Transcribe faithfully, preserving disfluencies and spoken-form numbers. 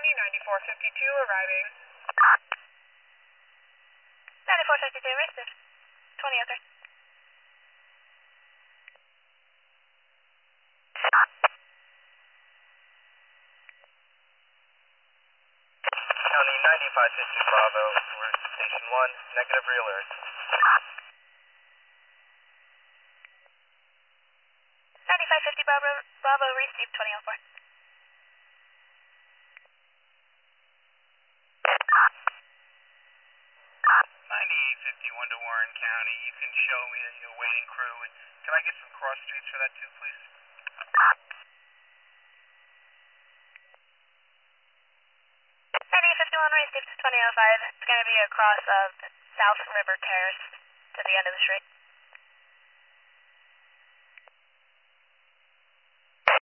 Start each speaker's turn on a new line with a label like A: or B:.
A: County, ninety-four fifty-two arriving.
B: ninety-four fifty-two, raced twenty oh three.
C: County ninety-five fifty Bravo, we're station one, negative realert.
B: ninety-five fifty Bravo, Bravo, received twenty oh four.
C: ninety-eight fifty-one to Warren County, you can show me the awaiting crew, and can I get some cross streets for that too, please?
B: ninety-eight fifty-one, received twenty oh five. It's going to be across of South River Terrace to the end of the street.